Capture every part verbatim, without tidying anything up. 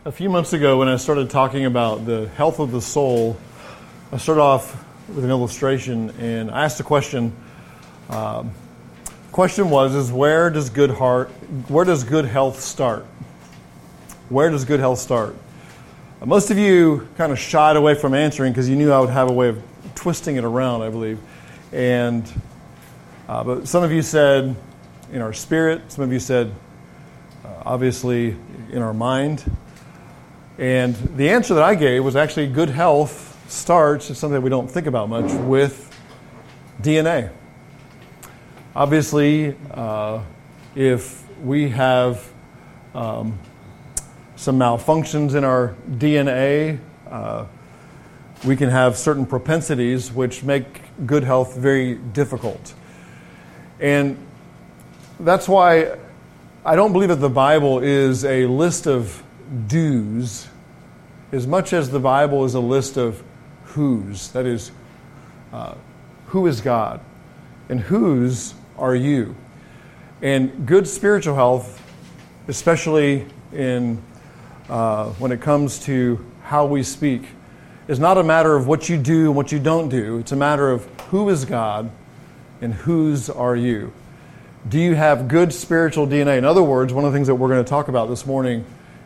A few months ago when I started talking about the health of the soul, I started off with an illustration and I asked a question. Um, question was, is where does good heart, where does good health start? Where does good health start? Uh, most of you kind of shied away from answering because you knew I would have a way of twisting it around, I believe. And uh, but some of you said in our spirit, some of you said uh, obviously in our mind. And the answer that I gave was actually good health starts, it's something that we don't think about much, with D N A. Obviously, uh, if we have um, some malfunctions in our D N A, uh, we can have certain propensities which make good health very difficult. And that's why I don't believe that the Bible is a list of do's as much as the Bible is a list of who's. That is, uh, who is God and whose are you? And good spiritual health, especially in uh, when it comes to how we speak, is not a matter of what you do and what you don't do. It's a matter of who is God and whose are you. Do you have good spiritual D N A? In other words, one of the things that we're going to talk about this morning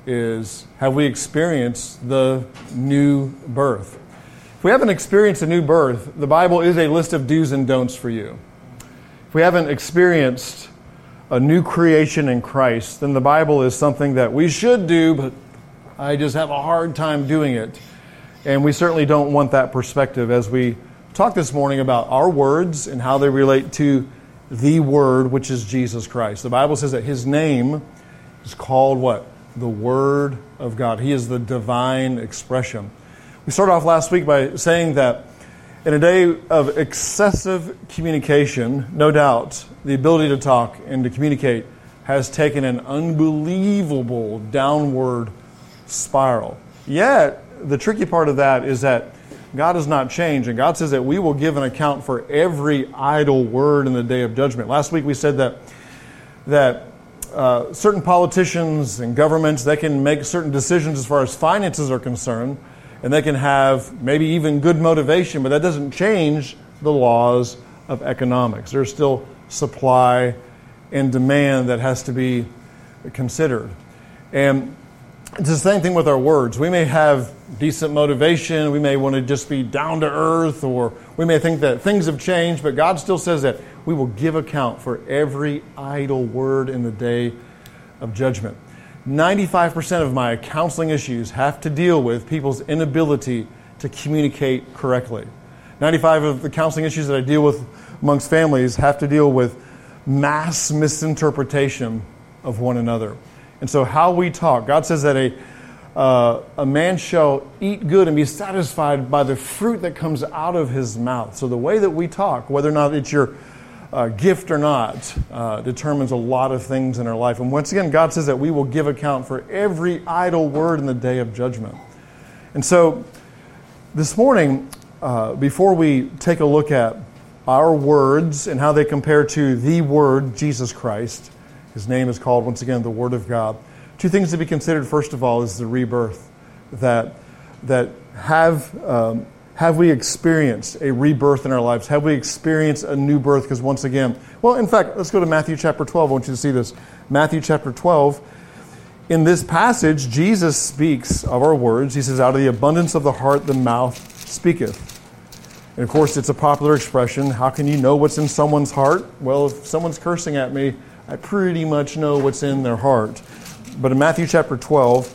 is, have we experienced the new birth? If we haven't experienced a new birth, the Bible is a list of do's and don'ts for you. If we haven't experienced a new creation in Christ, then the Bible is something that we should do, but I just have a hard time doing it. And we certainly don't want that perspective as we talk this morning about our words and how they relate to the Word, which is Jesus Christ. The Bible says that His name is called what? The Word of God. He is the divine expression. We started off last week by saying that in a day of excessive communication, no doubt, the ability to talk and to communicate has taken an unbelievable downward spiral. Yet, the tricky part of that is that God has not changed, and God says that we will give an account for every idle word in the day of judgment. Last week we said that that uh, certain politicians and governments, they can make certain decisions as far as finances are concerned, and they can have maybe even good motivation, but that doesn't change the laws of economics. There's still supply and demand that has to be considered. And it's the same thing with our words. We may have decent motivation. We may want to just be down to earth, or we may think that things have changed, but God still says that we will give account for every idle word in the day of judgment. ninety-five percent of my counseling issues have to deal with people's inability to communicate correctly. ninety-five of the counseling issues that I deal with amongst families have to deal with mass misinterpretation of one another. And so how we talk, God says that a uh, a man shall eat good and be satisfied by the fruit that comes out of his mouth. So the way that we talk, whether or not it's your uh, gift or not, uh, determines a lot of things in our life. And once again, God says that we will give account for every idle word in the day of judgment. And so this morning, uh, before we take a look at our words and how they compare to the Word, Jesus Christ, His name is called, once again, the Word of God. Two things to be considered, first of all, is the rebirth. That that have um, have we experienced a rebirth in our lives? Have we experienced a new birth? Because once again, well, in fact, let's go to Matthew chapter twelve. I want you to see this. Matthew chapter twelve. In this passage, Jesus speaks of our words. He says, out of the abundance of the heart, the mouth speaketh. And of course, it's a popular expression. How can you know what's in someone's heart? Well, if someone's cursing at me, I pretty much know what's in their heart. But in Matthew chapter twelve,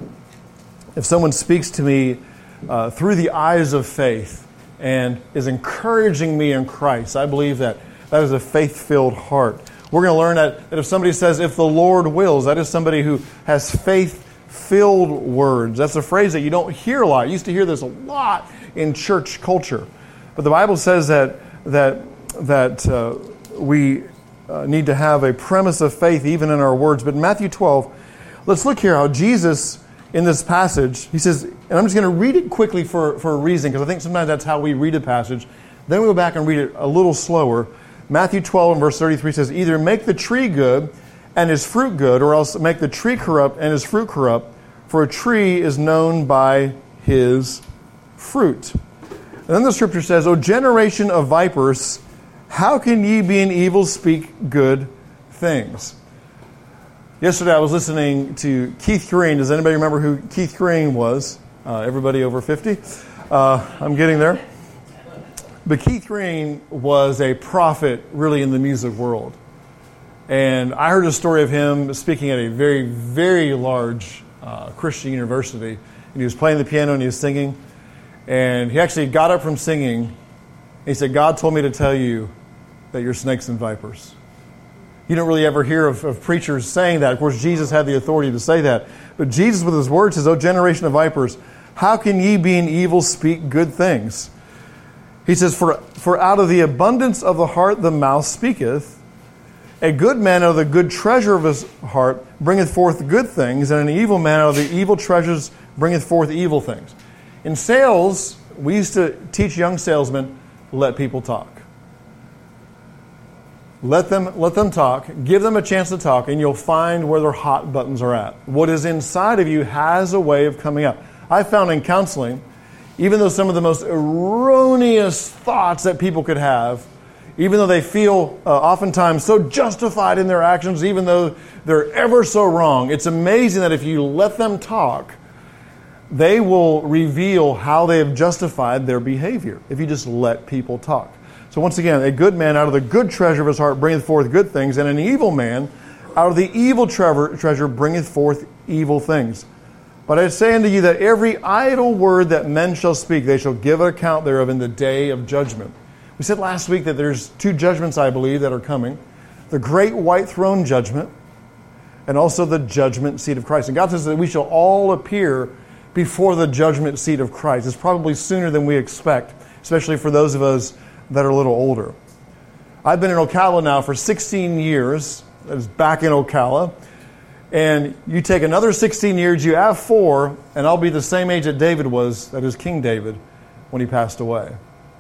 if someone speaks to me uh, through the eyes of faith and is encouraging me in Christ, I believe that that is a faith-filled heart. We're going to learn that, that if somebody says, if the Lord wills, that is somebody who has faith-filled words. That's a phrase that you don't hear a lot. You used to hear this a lot in church culture. But the Bible says that that that uh, we Uh, need to have a premise of faith even in our words. But in Matthew twelve, let's look here how Jesus, in this passage, he says, and I'm just going to read it quickly for, for a reason, because I think sometimes that's how we read a passage. Then we go back and read it a little slower. Matthew twelve and verse thirty-three says, either make the tree good and his fruit good, or else make the tree corrupt and his fruit corrupt, for a tree is known by his fruit. And then the scripture says, O generation of vipers, how can ye being evil speak good things? Yesterday I was listening to Keith Green. Does anybody remember who Keith Green was? Uh, everybody over fifty? Uh, I'm getting there. But Keith Green was a prophet really in the music world. And I heard a story of him speaking at a very, very large uh, Christian university. And he was playing the piano and he was singing. And he actually got up from singing. And he said, God told me to tell you that you're snakes and vipers. You don't really ever hear of, of preachers saying that. Of course, Jesus had the authority to say that. But Jesus with his words says, O generation of vipers, how can ye being evil speak good things? He says, for, for out of the abundance of the heart the mouth speaketh. A good man out of the good treasure of his heart bringeth forth good things, and an evil man out of the evil treasures bringeth forth evil things. In sales, we used to teach young salesmen, let people talk. Let them, let them talk. Give them a chance to talk, and you'll find where their hot buttons are at. What is inside of you has a way of coming out. I found in counseling, even though some of the most erroneous thoughts that people could have, even though they feel uh, oftentimes so justified in their actions, even though they're ever so wrong, it's amazing that if you let them talk, they will reveal how they have justified their behavior, if you just let people talk. So once again, a good man out of the good treasure of his heart bringeth forth good things, and an evil man out of the evil treasure bringeth forth evil things. But I say unto you that every idle word that men shall speak, they shall give an account thereof in the day of judgment. We said last week that there's two judgments, I believe, that are coming. The great white throne judgment and also the judgment seat of Christ. And God says that we shall all appear before the judgment seat of Christ. It's probably sooner than we expect, especially for those of us that are a little older. I've been in Ocala now for sixteen years. I was back in Ocala. And you take another sixteen years, you have four, and I'll be the same age that David was, that is King David, when he passed away.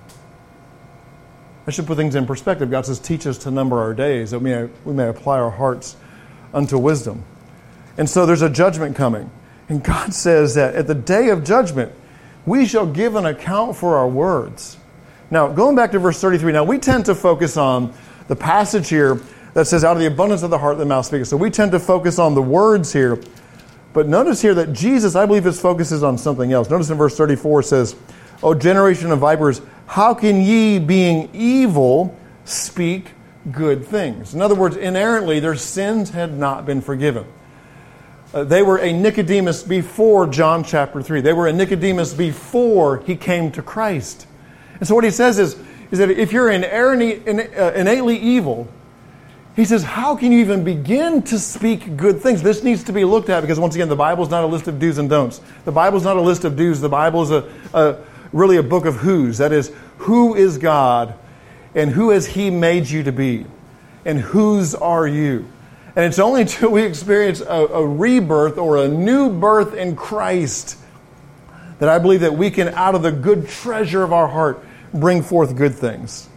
I should put things in perspective. God says, teach us to number our days, that we may, we may apply our hearts unto wisdom. And so there's a judgment coming. And God says that at the day of judgment, we shall give an account for our words. Now, going back to verse thirty-three, now we tend to focus on the passage here that says, out of the abundance of the heart the mouth speaketh. So we tend to focus on the words here. But notice here that Jesus, I believe his focus is on something else. Notice in verse thirty-four it says, O generation of vipers, how can ye, being evil, speak good things? In other words, inherently, their sins had not been forgiven. Uh, they were a Nicodemus before John chapter three. They were a Nicodemus before he came to Christ. And so what he says is, is that if you're innately evil, he says, how can you even begin to speak good things? This needs to be looked at because, once again, the Bible is not a list of do's and don'ts. The Bible is not a list of do's. The Bible is a, a really a book of who's. That is, who is God and who has he made you to be? And whose are you? And it's only until we experience a, a rebirth or a new birth in Christ that I believe that we can, out of the good treasure of our heart, bring forth good things.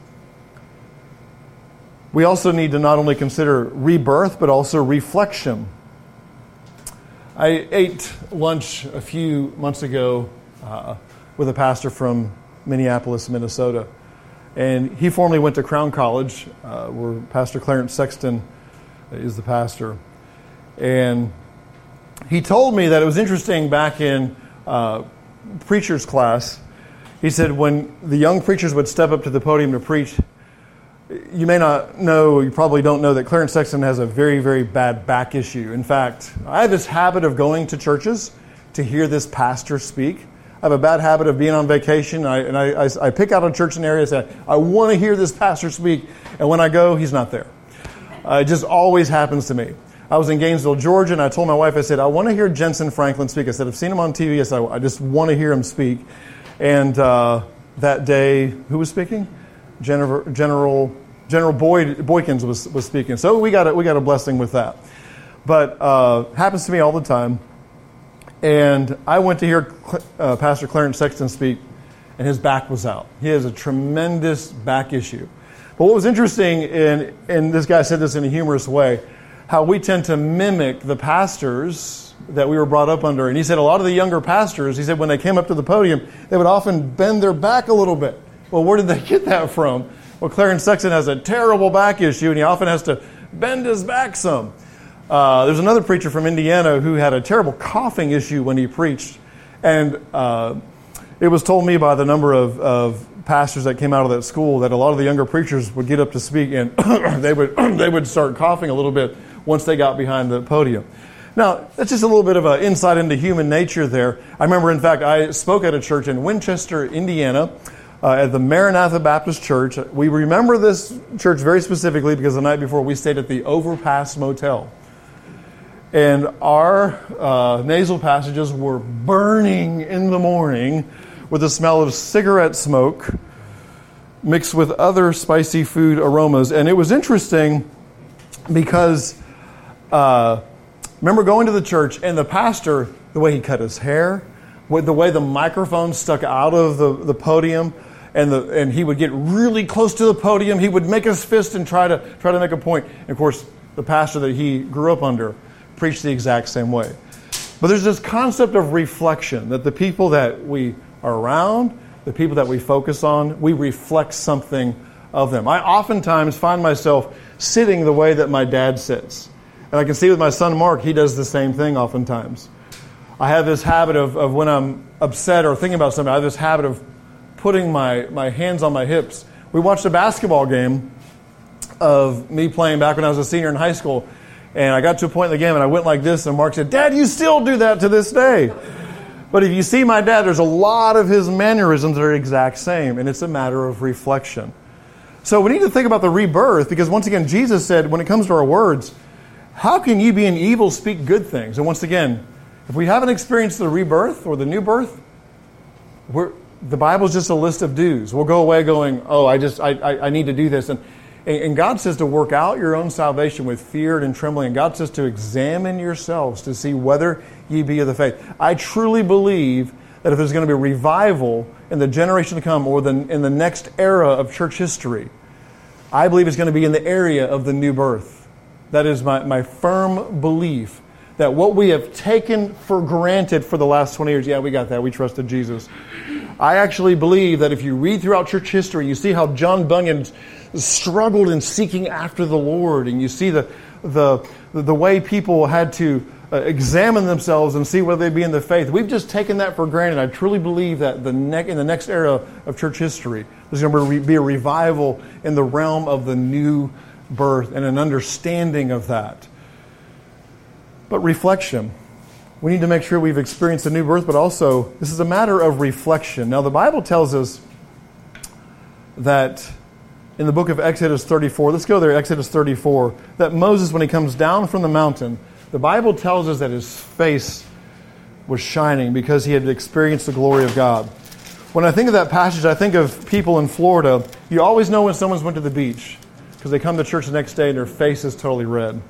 We also need to not only consider rebirth, but also reflection. I ate lunch a few months ago uh, with a pastor from Minneapolis, Minnesota. And he formerly went to Crown College, uh, where Pastor Clarence Sexton is the pastor. And he told me that it was interesting back in uh, preacher's class. He said when the young preachers would step up to the podium to preach, you may not know, you probably don't know that Clarence Sexton has a very, very bad back issue. In fact, I have this habit of going to churches to hear this pastor speak. I have a bad habit of being on vacation, and I, and I, I, I pick out a church in an area and say, I want to hear this pastor speak, and when I go, he's not there. Uh, it just always happens to me. I was in Gainesville, Georgia, and I told my wife, I said, I want to hear Jensen Franklin speak. I said, I've seen him on T V. I said, I just want to hear him speak. And uh, that day, who was speaking? General General, General Boyd Boykins was, was speaking. So we got a, we got a blessing with that. But uh, happens to me all the time. And I went to hear uh, Pastor Clarence Sexton speak, and his back was out. He has a tremendous back issue. But what was interesting, and, and this guy said this in a humorous way, how we tend to mimic the pastors that we were brought up under. And he said a lot of the younger pastors, he said when they came up to the podium, they would often bend their back a little bit. Well, where did they get that from? Well, Clarence Sexton has a terrible back issue, and he often has to bend his back some. Uh, there's another preacher from Indiana who had a terrible coughing issue when he preached. And uh, it was told me by the number of, of pastors that came out of that school that a lot of the younger preachers would get up to speak and they would they would start coughing a little bit once they got behind the podium. Now, that's just a little bit of an insight into human nature there. I remember, in fact, I spoke at a church in Winchester, Indiana, uh, at the Maranatha Baptist Church. We remember this church very specifically because the night before we stayed at the Overpass Motel. And our uh, nasal passages were burning in the morning with the smell of cigarette smoke mixed with other spicy food aromas. And it was interesting because uh, remember going to the church and the pastor, the way he cut his hair, with the way the microphone stuck out of the, the podium, and the and he would get really close to the podium. He would make his fist and try to try to make a point. And of course, the pastor that he grew up under preach the exact same way. But there's this concept of reflection, that the people that we are around, the people that we focus on, we reflect something of them. I oftentimes find myself sitting the way that my dad sits. And I can see with my son Mark, he does the same thing oftentimes. I have this habit of, of when I'm upset or thinking about something, I have this habit of putting my, my hands on my hips. We watched a basketball game of me playing back when I was a senior in high school. And I got to a point in the game and I went like this, and Mark said, "Dad, you still do that to this day." But if you see my dad, there's a lot of his mannerisms that are exact same, and it's a matter of reflection. So we need to think about the rebirth, because once again, Jesus said, when it comes to our words, how can you being evil speak good things? And once again, if we haven't experienced the rebirth or the new birth, we're, the Bible's just a list of do's. We'll go away going, oh, I just I, I, I need to do this. And And God says to work out your own salvation with fear and trembling. And God says to examine yourselves to see whether ye be of the faith. I truly believe that if there's going to be a revival in the generation to come, or the, in the next era of church history, I believe it's going to be in the area of the new birth. That is my, my firm belief that what we have taken for granted for the last twenty years, yeah, we got that, we trusted Jesus. I actually believe that if you read throughout church history, you see how John Bunyan struggled in seeking after the Lord, and you see the the the way people had to uh, examine themselves and see whether they be in the faith. We've just taken that for granted. I truly believe that the ne- in the next era of church history, there's going to be a revival in the realm of the new birth and an understanding of that. But reflection. We need to make sure we've experienced the new birth, but also this is a matter of reflection. Now, the Bible tells us that in the book of Exodus thirty-four, let's go there, Exodus thirty-four, that Moses, when he comes down from the mountain, the Bible tells us that his face was shining because he had experienced the glory of God. When I think of that passage, I think of people in Florida. You always know when someone's went to the beach because they come to church the next day and their face is totally red.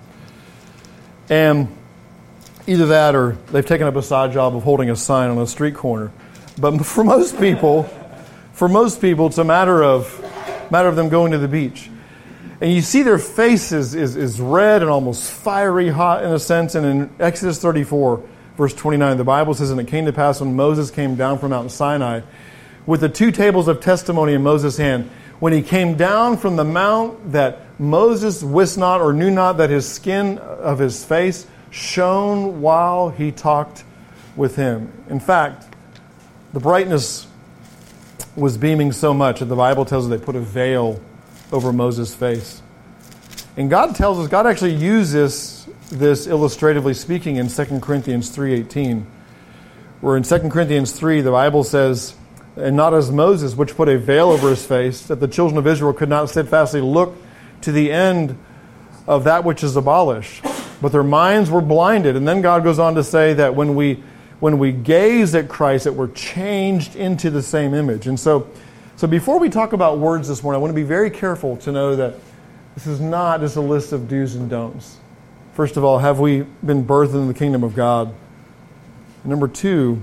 And either that or they've taken up a side job of holding a sign on a street corner. But for most people, for most people, it's a matter of matter of them going to the beach. And you see their faces is, is red and almost fiery hot in a sense. And in Exodus thirty-four, verse twenty-nine, the Bible says, "And it came to pass when Moses came down from Mount Sinai with the two tables of testimony in Moses' hand, when he came down from the mount, that Moses wist not or knew not that his skin of his face shone while he talked with him." In fact, the brightness was beaming so much that the Bible tells us they put a veil over Moses' face. And God tells us, God actually uses this illustratively speaking in Second Corinthians three eighteen, where in Second Corinthians three the Bible says, "And not as Moses, which put a veil over his face, that the children of Israel could not steadfastly look to the end of that which is abolished, but their minds were blinded." And then God goes on to say that when we when we gaze at Christ, that we're changed into the same image. And so, so before we talk about words this morning, I want to be very careful to know that this is not just a list of do's and don'ts. First of all, have we been birthed in the kingdom of God? Number two,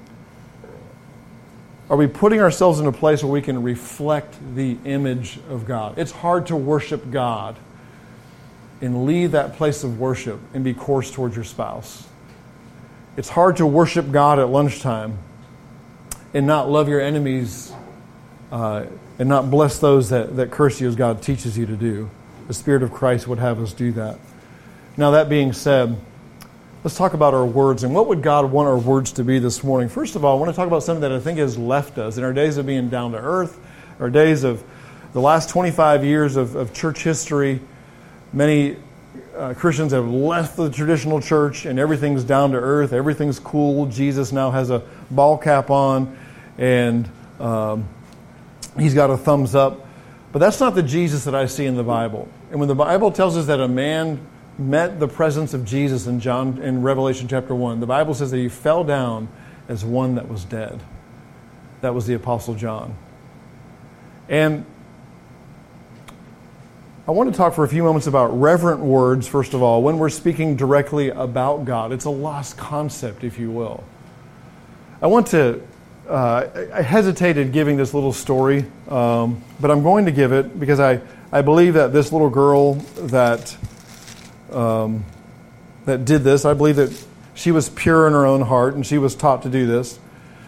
are we putting ourselves in a place where we can reflect the image of God? It's hard to worship God and leave that place of worship and be coarse towards your spouse. It's hard to worship God at lunchtime and not love your enemies uh, and not bless those that, that curse you as God teaches you to do. The Spirit of Christ would have us do that. Now, that being said, let's talk about our words and what would God want our words to be this morning. First of all, I want to talk about something that I think has left us in our days of being down to earth, our days of the last twenty-five years of, of church history. Many uh, Christians have left the traditional church and everything's down to earth. Everything's cool. Jesus now has a ball cap on and um, he's got a thumbs up. But that's not the Jesus that I see in the Bible. And when the Bible tells us that a man met the presence of Jesus in John in Revelation chapter one, the Bible says that he fell down as one that was dead. That was the Apostle John. And I want to talk for a few moments about reverent words, first of all, when we're speaking directly about God. It's a lost concept, if you will. I want to, uh, I hesitated giving this little story, um, but I'm going to give it because I, I believe that this little girl that, um, that did this, I believe that she was pure in her own heart and she was taught to do this.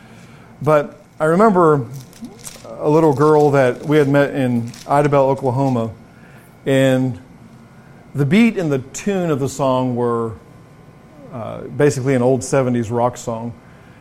But I remember a little girl that we had met in Idabel, Oklahoma. And the beat and the tune of the song were uh, basically an old seventies rock song.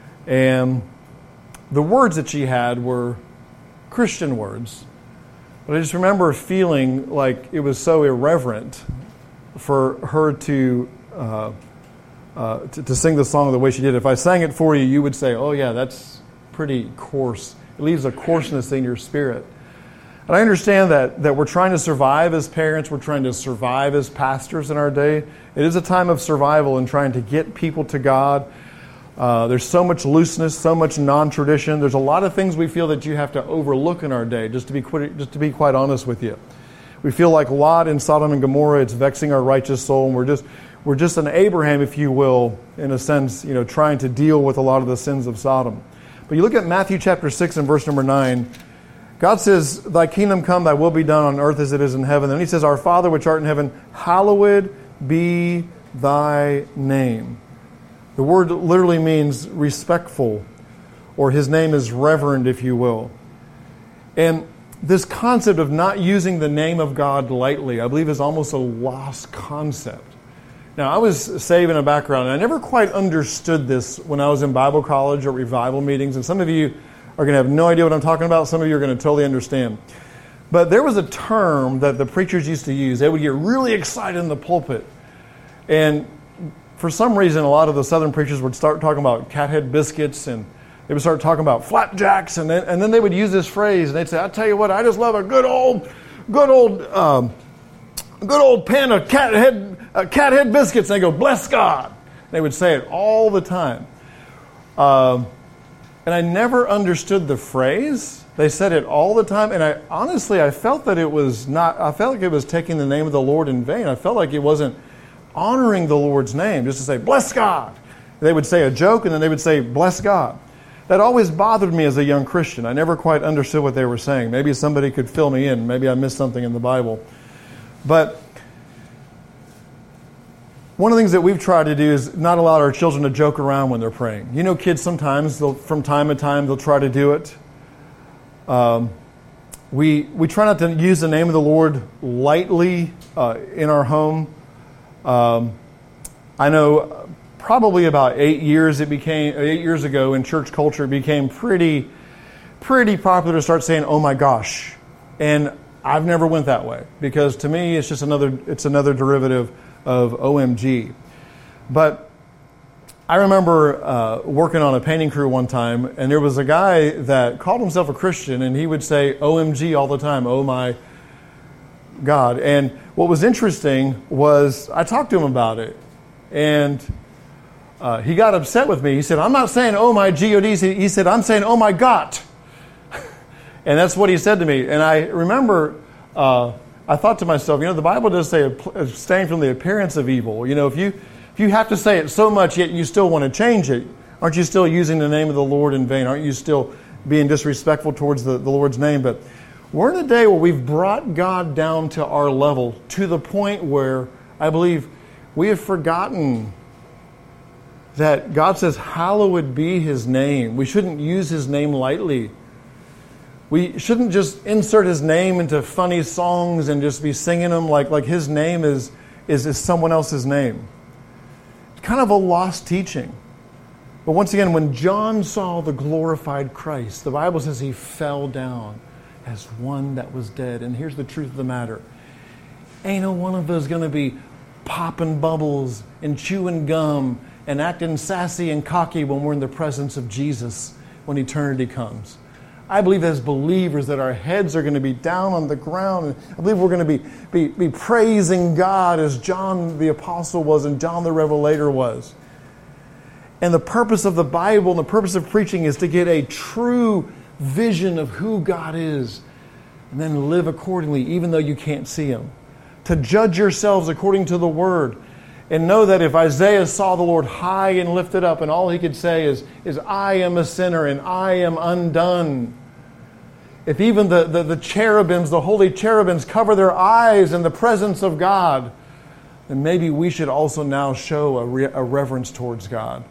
And the words that she had were Christian words. But I just remember feeling like it was so irreverent for her to, uh, uh, to to sing the song the way she did. If I sang it for you, you would say, oh yeah, that's pretty coarse. It leaves a coarseness in your spirit. And I understand that, that we're trying to survive as parents. We're trying to survive as pastors in our day. It is a time of survival and trying to get people to God. Uh, there's so much looseness, so much non-tradition. There's a lot of things we feel that you have to overlook in our day, just to be quite, just to be quite honest with you. We feel like Lot in Sodom and Gomorrah. It's vexing our righteous soul. And we're just, we're just an Abraham, if you will, in a sense, you know, trying to deal with a lot of the sins of Sodom. But you look at Matthew chapter six and verse number nine. God says, thy kingdom come, thy will be done on earth as it is in heaven. Then he says, our Father which art in heaven, hallowed be thy name. The word literally means respectful, or his name is reverend, if you will. And this concept of not using the name of God lightly, I believe, is almost a lost concept. Now, I was saved in a background, and I never quite understood this when I was in Bible college or revival meetings, and some of you are going to have no idea what I'm talking about. Some of you are going to totally understand. But there was a term that the preachers used to use. They would get really excited in the pulpit. And for some reason, a lot of the southern preachers would start talking about cathead biscuits, and they would start talking about flapjacks, and then, and then they would use this phrase, and they'd say, I tell you what, I just love a good old, good old, um, good old pan of cathead, uh, cathead biscuits. And they go, bless God. They would say it all the time. Um, And I never understood the phrase. They said it all the time. And I honestly, I felt that it was not, I felt like it was taking the name of the Lord in vain. I felt like it wasn't honoring the Lord's name, just to say, bless God. They would say a joke and then they would say, bless God. That always bothered me as a young Christian. I never quite understood what they were saying. Maybe somebody could fill me in. Maybe I missed something in the Bible. But one of the things that we've tried to do is not allow our children to joke around when they're praying. You know, kids sometimes, they'll, from time to time, they'll try to do it. Um, we we try not to use the name of the Lord lightly uh, in our home. Um, I know probably about eight years it became eight years ago in church culture, it became pretty pretty popular to start saying, "Oh my gosh," and I've never went that way because to me it's just another it's another derivative of O M G. But I remember uh, working on a painting crew one time, and there was a guy that called himself a Christian, and he would say O M G all the time, oh my God. And what was interesting was I talked to him about it, and uh, he got upset with me. He said, I'm not saying oh my G O Ds. He said, I'm saying oh my God. And that's what he said to me. And I remember... Uh, I thought to myself, you know, the Bible does say abstain from the appearance of evil. You know, if you if you have to say it so much, yet you still want to change it, aren't you still using the name of the Lord in vain? Aren't you still being disrespectful towards the, the Lord's name? But we're in a day where we've brought God down to our level to the point where I believe we have forgotten that God says, hallowed be his name. We shouldn't use his name lightly. We shouldn't just insert his name into funny songs and just be singing them like, like his name is, is, is someone else's name. It's kind of a lost teaching. But once again, when John saw the glorified Christ, the Bible says he fell down as one that was dead. And here's the truth of the matter. Ain't no one of us going to be popping bubbles and chewing gum and acting sassy and cocky when we're in the presence of Jesus when eternity comes. I believe as believers that our heads are going to be down on the ground. I believe we're going to be, be, be praising God as John the Apostle was and John the Revelator was. And the purpose of the Bible and the purpose of preaching is to get a true vision of who God is and then live accordingly even though you can't see him. To judge yourselves according to the Word. And know that if Isaiah saw the Lord high and lifted up and all he could say is, is I am a sinner and I am undone. If even the, the, the cherubims, the holy cherubims cover their eyes in the presence of God, then maybe we should also now show a, re, a reverence towards God.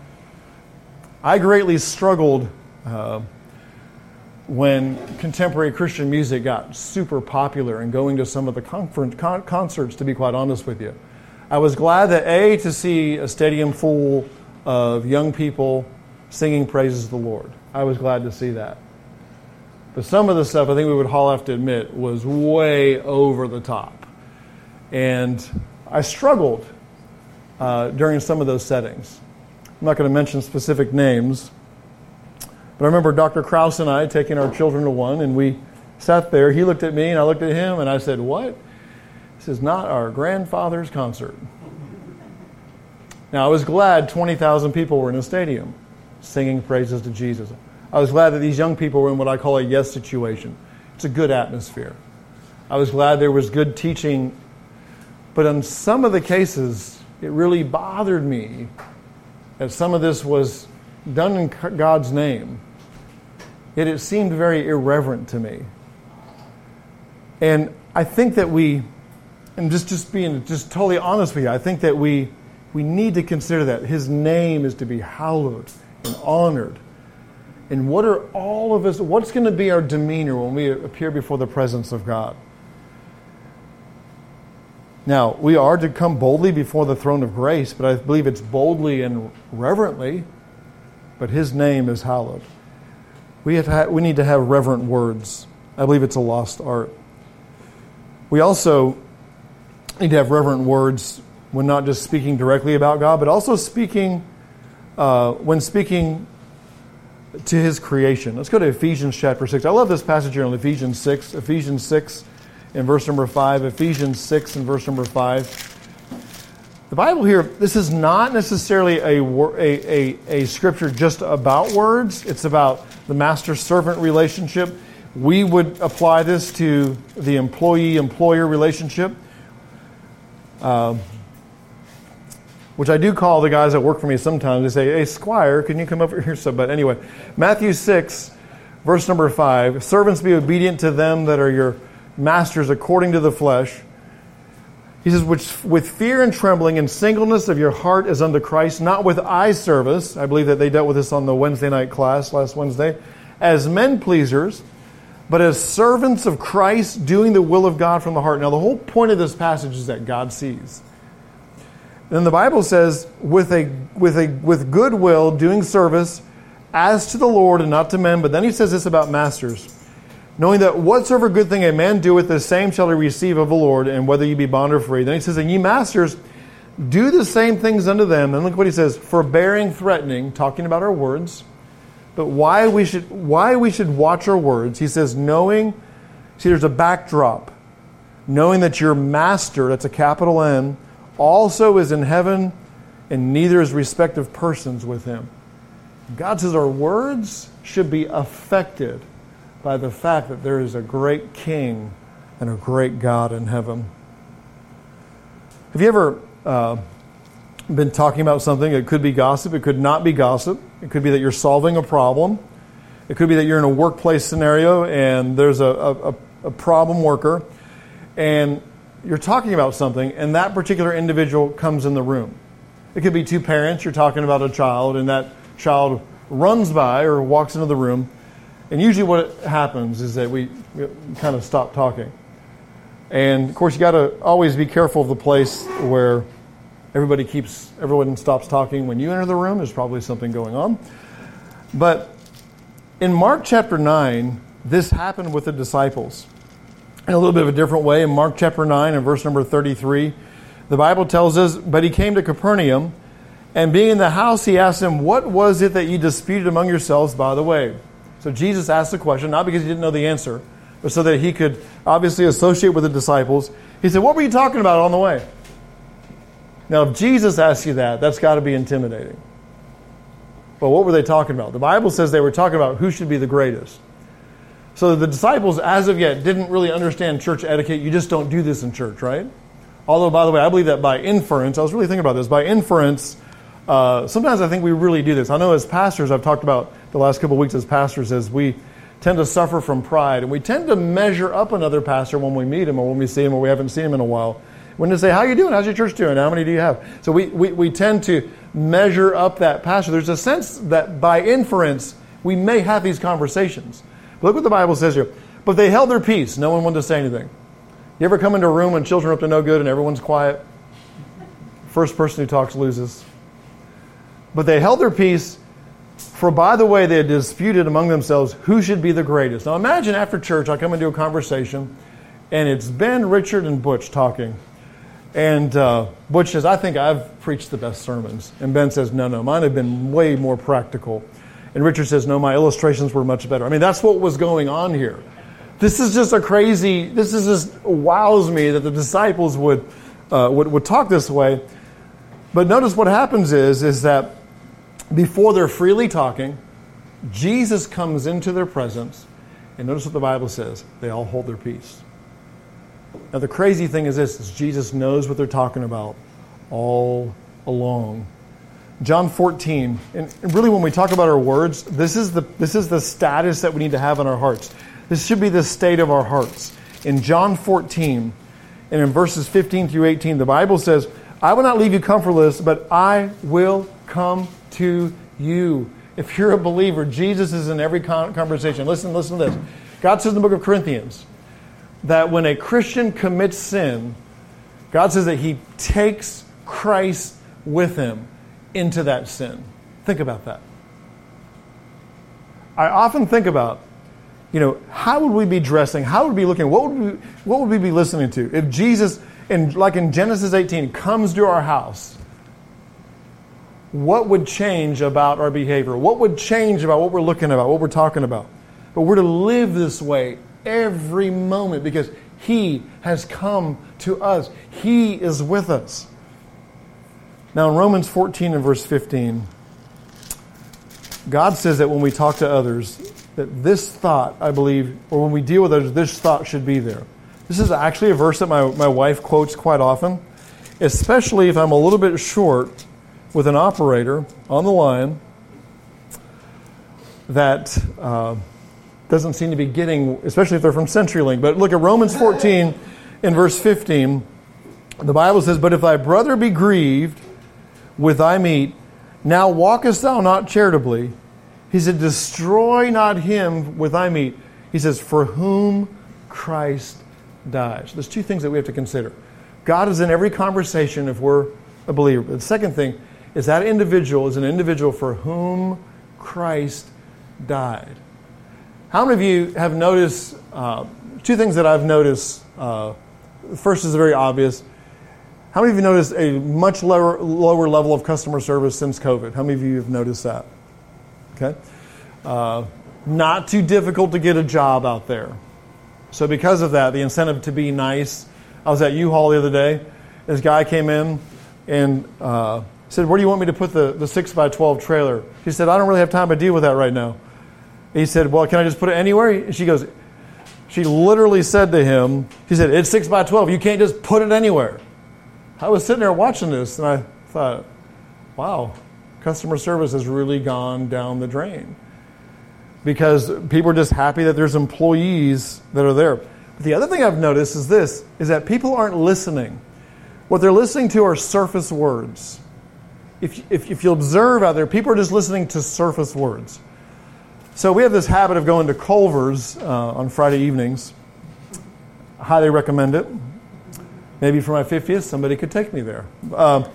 I greatly struggled uh, when contemporary Christian music got super popular and going to some of the conference, con- concerts, to be quite honest with you. I was glad that, A, to see a stadium full of young people singing praises to the Lord. I was glad to see that. But some of the stuff, I think we would all have to admit, was way over the top. And I struggled uh, during some of those settings. I'm not going to mention specific names. But I remember Doctor Krause and I taking our children to one, and we sat there. He looked at me, and I looked at him, and I said, what? This is not our grandfather's concert. Now, I was glad twenty thousand people were in a stadium singing praises to Jesus. I was glad that these young people were in what I call a yes situation. It's a good atmosphere. I was glad there was good teaching. But in some of the cases, it really bothered me that some of this was done in God's name. Yet it seemed very irreverent to me. And I think that we... And just, just being just totally honest with you, I think that we we need to consider that his name is to be hallowed and honored. And what are all of us, what's going to be our demeanor when we appear before the presence of God? Now, we are to come boldly before the throne of grace, but I believe it's boldly and reverently, but his name is hallowed. We, have to ha- we need to have reverent words. I believe it's a lost art. We also need to have reverent words when not just speaking directly about God, but also speaking uh, when speaking to his creation. Let's go to Ephesians chapter six. I love this passage here in Ephesians six. Ephesians six in verse number five. Ephesians six in verse number five. The Bible here, this is not necessarily a, a, a, a scripture just about words. It's about the master-servant relationship. We would apply this to the employee-employer relationship. Um, which I do call the guys that work for me sometimes. They say, hey, Squire, can you come over here? So, but anyway, Matthew six, verse number five. Servants, be obedient to them that are your masters according to the flesh. He says, which with fear and trembling and singleness of your heart as unto Christ, not with eye service. I believe that they dealt with this on the Wednesday night class last Wednesday. As men pleasers, but as servants of Christ, doing the will of God from the heart. Now, the whole point of this passage is that God sees. Then the Bible says, with a with a with goodwill, doing service as to the Lord and not to men. But then he says this about masters. Knowing that whatsoever good thing a man doeth, the same shall he receive of the Lord, and whether you be bond or free. Then he says, and ye masters, do the same things unto them. And look what he says, forbearing, threatening, talking about our words. But why we should why we should watch our words. He says, knowing, see, there's a backdrop. Knowing that your master, that's a capital N, also is in heaven, and neither is respect of persons with him. God says our words should be affected by the fact that there is a great king and a great God in heaven. Have you ever uh, been talking about something? It could be gossip. It could not be gossip. It could be that you're solving a problem. It could be that you're in a workplace scenario and there's a, a, a problem worker. And you're talking about something and that particular individual comes in the room. It could be two parents, you're talking about a child, and that child runs by or walks into the room. And usually what happens is that we, we kind of stop talking. And of course, you got to always be careful of the place where everybody keeps, everyone stops talking. When you enter the room, there's probably something going on. But in Mark chapter nine, this happened with the disciples in a little bit of a different way. In Mark chapter nine and verse number thirty-three, the Bible tells us, but he came to Capernaum, and being in the house, he asked them, what was it that you disputed among yourselves by the way? So Jesus asked the question, not because he didn't know the answer, but so that he could obviously associate with the disciples. He said, what were you talking about on the way? Now, if Jesus asks you that, that's got to be intimidating. But what were they talking about? The Bible says they were talking about who should be the greatest. So the disciples, as of yet, didn't really understand church etiquette. You just don't do this in church, right? Although, by the way, I believe that by inference, I was really thinking about this, by inference, uh, sometimes I think we really do this. I know as pastors, I've talked about the last couple of weeks as pastors, as we tend to suffer from pride, and we tend to measure up another pastor when we meet him or when we see him or we haven't seen him in a while. When they say, how you doing? How's your church doing? How many do you have? So we, we, we tend to measure up that pastor. There's a sense that by inference, we may have these conversations. But look what the Bible says here. But they held their peace. No one wanted to say anything. You ever come into a room when children are up to no good and everyone's quiet? First person who talks loses. But they held their peace, for by the way they had disputed among themselves who should be the greatest. Now imagine after church I come into a conversation and it's Ben, Richard, and Butch talking. And uh, Butch says, I think I've preached the best sermons. And Ben says, no, no, mine have been way more practical. And Richard says, no, my illustrations were much better. I mean, that's what was going on here. This is just a crazy, this is just wows me that the disciples would, uh, would would talk this way. But notice what happens is, is that before they're freely talking, Jesus comes into their presence. And notice what the Bible says. They all hold their peace. Now the crazy thing is this, is Jesus knows what they're talking about all along. John fourteen, and really when we talk about our words, this is the this is the status that we need to have in our hearts. This should be the state of our hearts. In John fourteen, and in verses fifteen through eighteen, the Bible says, I will not leave you comfortless, but I will come to you. If you're a believer, Jesus is in every conversation. Listen, listen to this. God says in the book of Corinthians that when a Christian commits sin, God says that he takes Christ with him into that sin. Think about that. I often think about, you know, how would we be dressing? How would we be looking? What would we, what would we be listening to? If Jesus, in, like in Genesis eighteen, comes to our house, what would change about our behavior? What would change about what we're looking about, what we're talking about? But we're to live this way every moment because He has come to us. He is with us. Now in Romans fourteen and verse fifteen, God says that when we talk to others, that this thought, I believe, or when we deal with others, this thought should be there. This is actually a verse that my, my wife quotes quite often, especially if I'm a little bit short with an operator on the line that uh, doesn't seem to be getting, especially if they're from CenturyLink. But look at Romans fourteen in verse fifteen. The Bible says, but if thy brother be grieved with thy meat, now walkest thou not charitably. He said, destroy not him with thy meat. He says, for whom Christ died. So there's two things that we have to consider. God is in every conversation if we're a believer. But the second thing is that individual is an individual for whom Christ died. How many of you have noticed, uh, two things that I've noticed. Uh, first is very obvious. How many of you noticed a much lower, lower level of customer service since COVID? How many of you have noticed that? Okay. Uh, not too difficult to get a job out there. So because of that, the incentive to be nice. I was at U-Haul the other day. This guy came in and uh, said, where do you want me to put the, the six by twelve trailer? He said, I don't really have time to deal with that right now. He said, well, can I just put it anywhere? And she goes, she literally said to him, she said, it's six by twelve. You can't just put it anywhere. I was sitting there watching this and I thought, wow, customer service has really gone down the drain. Because people are just happy that there's employees that are there. The other thing I've noticed is this, is that people aren't listening. What they're listening to are surface words. If, if, if you observe out there, people are just listening to surface words. So we have this habit of going to Culver's uh, on Friday evenings. I highly recommend it. Maybe for my fiftieth, somebody could take me there. Uh,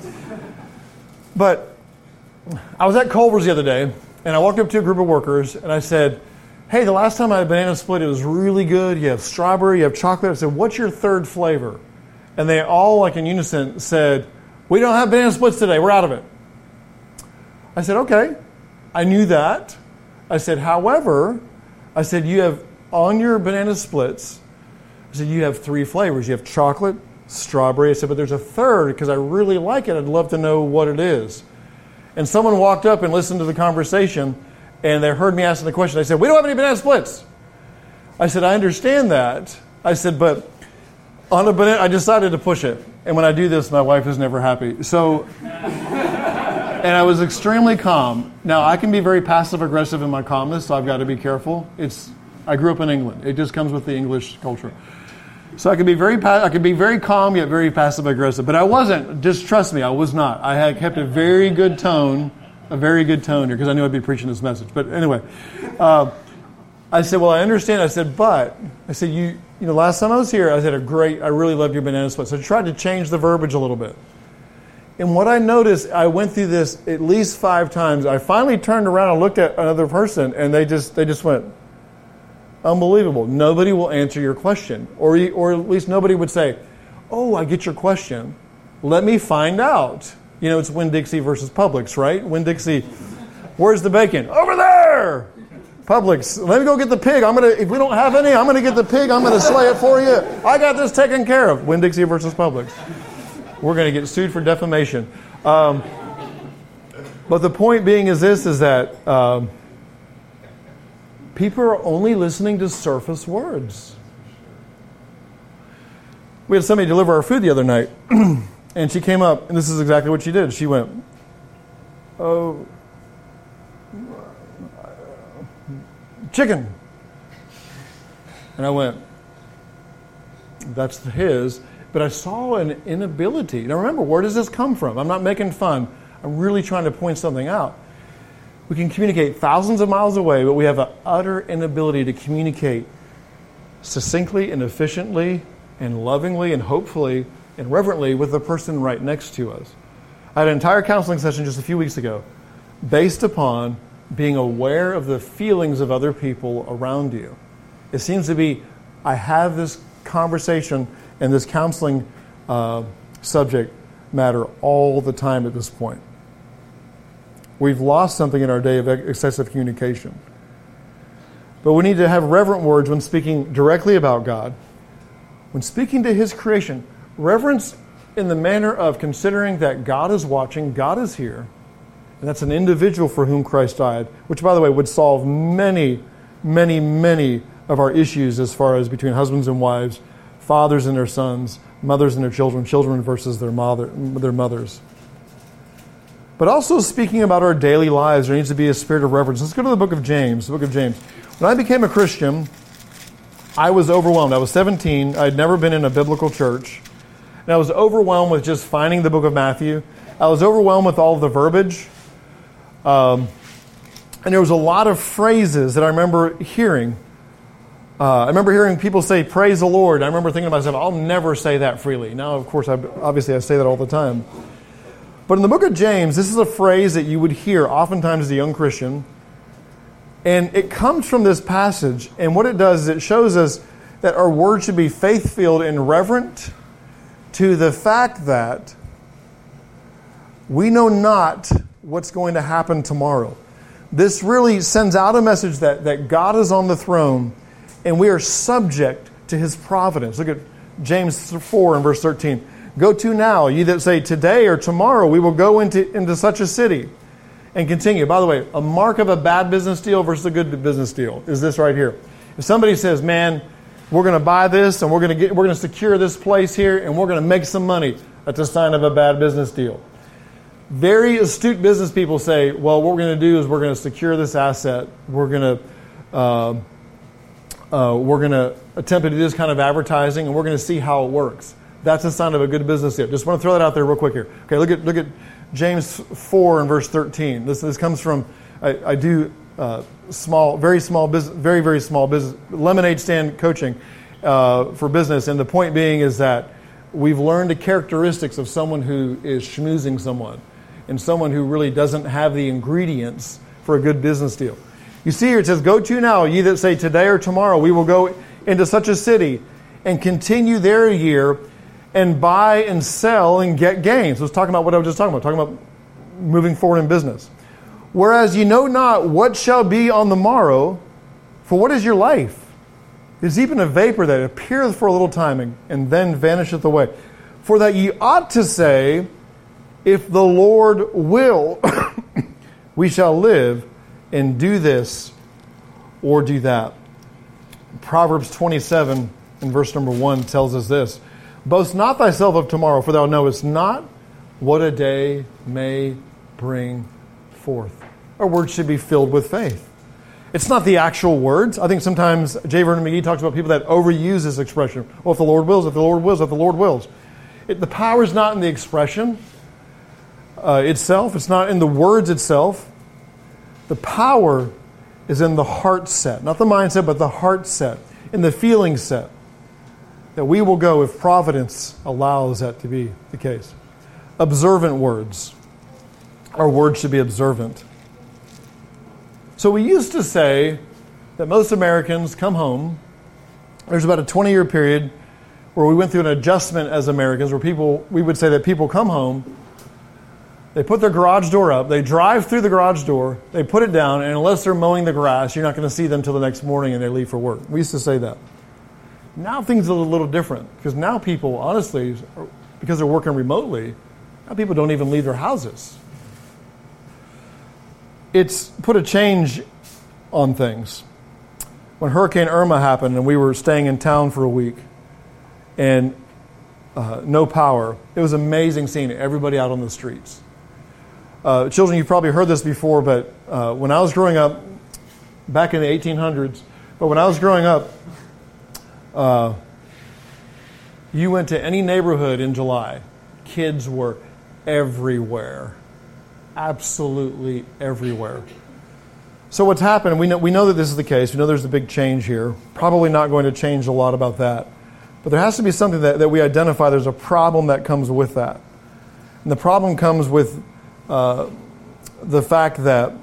but I was at Culver's the other day, and I walked up to a group of workers, and I said, hey, the last time I had a banana split, it was really good. You have strawberry, you have chocolate. I said, what's your third flavor? And they all, like in unison, said, we don't have banana splits today. We're out of it. I said, okay. I knew that. I said, however, I said, you have, on your banana splits, I said, you have three flavors. You have chocolate, strawberry. I said, but there's a third because I really like it. I'd love to know what it is. And someone walked up and listened to the conversation, and they heard me asking the question. I said, we don't have any banana splits. I said, I understand that. I said, but on a banana, I decided to push it. And when I do this, my wife is never happy. So, and I was extremely calm. Now, I can be very passive-aggressive in my calmness, so I've got to be careful. It's I grew up in England. It just comes with the English culture. So I could be very I could be very calm, yet very passive-aggressive. But I wasn't. Just trust me, I was not. I had kept a very good tone, a very good tone here, because I knew I'd be preaching this message. But anyway, uh, I said, well, I understand. I said, but, I said, you, you know, last time I was here, I said, a great, I really loved your banana split. So I tried to change the verbiage a little bit. And what I noticed, I went through this at least five times. I finally turned around and looked at another person, and they just they just went, unbelievable. Nobody will answer your question. Or, or at least nobody would say, oh, I get your question. Let me find out. You know, it's Winn-Dixie versus Publix, right? Winn-Dixie, where's the bacon? Over there! Publix, let me go get the pig. I'm gonna. If we don't have any, I'm going to get the pig. I'm going to slay it for you. I got this taken care of. Winn-Dixie versus Publix. We're going to get sued for defamation. Um, but the point being is this, is that um, people are only listening to surface words. We had somebody deliver our food the other night, and she came up, and this is exactly what she did. She went, oh, chicken. And I went, that's his. But I saw an inability. Now remember, where does this come from? I'm not making fun. I'm really trying to point something out. We can communicate thousands of miles away, but we have an utter inability to communicate succinctly and efficiently and lovingly and hopefully and reverently with the person right next to us. I had an entire counseling session just a few weeks ago based upon being aware of the feelings of other people around you. It seems to be, I have this conversation and this counseling uh, subject matter all the time at this point. We've lost something in our day of excessive communication. But we need to have reverent words when speaking directly about God. When speaking to His creation, reverence in the manner of considering that God is watching, God is here, and that's an individual for whom Christ died, which, by the way, would solve many, many, many of our issues as far as between husbands and wives, fathers and their sons, mothers and their children, children versus their mother, their mothers. But also speaking about our daily lives, there needs to be a spirit of reverence. Let's go to the book of James. The book of James. When I became a Christian, I was overwhelmed. I was seventeen. I had never been in a biblical church. And I was overwhelmed with just finding the book of Matthew. I was overwhelmed with all of the verbiage. Um, and there was a lot of phrases that I remember hearing. Uh, I remember hearing people say, praise the Lord. I remember thinking to myself, I'll never say that freely. Now, of course, I, obviously I say that all the time. But in the book of James, this is a phrase that you would hear oftentimes as a young Christian. And it comes from this passage. And what it does is it shows us that our words should be faith-filled and reverent to the fact that we know not what's going to happen tomorrow. This really sends out a message that, that God is on the throne and we are subject to His providence. Look at James four and verse thirteen. Go to now, ye that say today or tomorrow we will go into, into such a city. And continue. By the way, a mark of a bad business deal versus a good business deal is this right here. If somebody says, man, we're going to buy this and we're going to get, we're going to secure this place here and we're going to make some money, that's a sign of a bad business deal. Very astute business people say, well, what we're going to do is we're going to secure this asset. We're going to uh, uh, we're going to attempt to do this kind of advertising, and we're going to see how it works. That's a sign of a good business deal. Just want to throw that out there real quick here. Okay, look at look at James four and verse thirteen. This this comes from I, I do uh, small, very small business, very very small business lemonade stand coaching uh, for business, and the point being is that we've learned the characteristics of someone who is schmoozing someone, and someone who really doesn't have the ingredients for a good business deal. You see here it says, "Go to now, ye that say today or tomorrow we will go into such a city, and continue there a year." And buy and sell and get gains. So it's talking about what I was just talking about, talking about moving forward in business. Whereas you know not what shall be on the morrow, for what is your life? It is even a vapor that appeareth for a little time and, and then vanisheth away. For that ye ought to say, if the Lord will, we shall live and do this or do that. Proverbs twenty-seven and verse number one tells us this. Boast not thyself of tomorrow, for thou knowest not what a day may bring forth. Our words should be filled with faith. It's not the actual words. I think sometimes J. Vernon McGee talks about people that overuse this expression. Well, if the Lord wills, if the Lord wills, if the Lord wills. It, the power is not in the expression uh, itself. It's not in the words itself. The power is in the heart set. Not the mindset, but the heart set. In the feeling set. That we will go if providence allows that to be the case. Observant words. Our words should be observant. So we used to say that most Americans come home. There's about a twenty-year period where we went through an adjustment as Americans, where people we would say that people come home, they put their garage door up, they drive through the garage door, they put it down, and unless they're mowing the grass, you're not going to see them until the next morning and they leave for work. We used to say that. Now things are a little different, because now people, honestly, because they're working remotely, now people don't even leave their houses. It's put a change on things. When Hurricane Irma happened and we were staying in town for a week and uh, no power, it was amazing seeing everybody out on the streets. Uh, children, you've probably heard this before, but uh, when I was growing up, back in the eighteen hundreds, but when I was growing up, Uh, you went to any neighborhood in July, kids were everywhere, absolutely everywhere. So what's happened, we know, we know that this is the case, we know there's a big change here, probably not going to change a lot about that, but there has to be something that, that we identify, there's a problem that comes with that. And the problem comes with uh, the fact that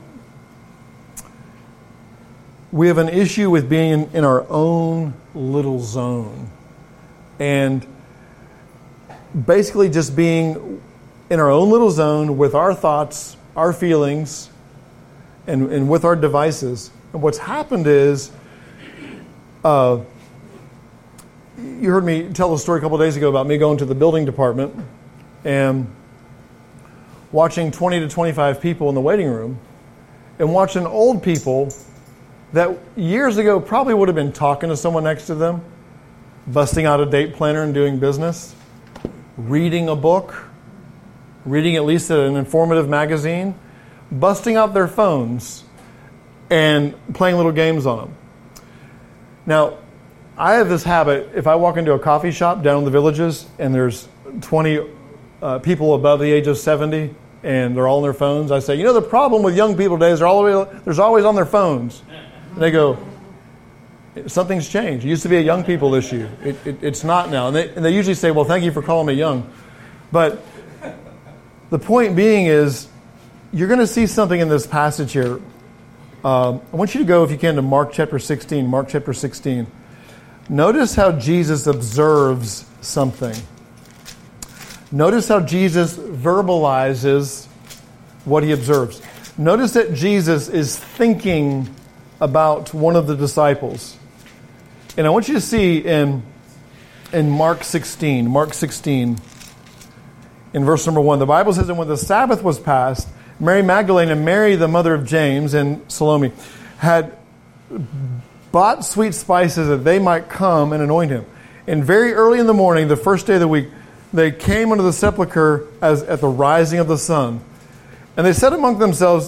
we have an issue with being in, in our own little zone. And basically just being in our own little zone with our thoughts, our feelings, and, and with our devices. And what's happened is, uh, you heard me tell a story a couple of days ago about me going to the building department and watching twenty to twenty-five people in the waiting room and watching old people that years ago probably would have been talking to someone next to them, busting out a date planner and doing business, reading a book, reading at least an informative magazine, busting out their phones and playing little games on them. Now, I have this habit, if I walk into a coffee shop down in the Villages and there's twenty uh, people above the age of seventy and they're all on their phones, I say, you know, the problem with young people today is they're always, they're always on their phones. And they go, something's changed. It used to be a young people issue. It, it, it's not now. And they, and they usually say, well, thank you for calling me young. But the point being is, you're going to see something in this passage here. Um, I want you to go, if you can, to Mark chapter sixteen. Mark chapter sixteen. Notice how Jesus observes something. Notice how Jesus verbalizes what he observes. Notice that Jesus is thinking about one of the disciples. And I want you to see in, in Mark sixteen, Mark sixteen, in verse number one, the Bible says, and when the Sabbath was passed, Mary Magdalene and Mary, the mother of James, and Salome had bought sweet spices that they might come and anoint him. And very early in the morning, the first day of the week, they came unto the sepulchre as at the rising of the sun. And they said among themselves,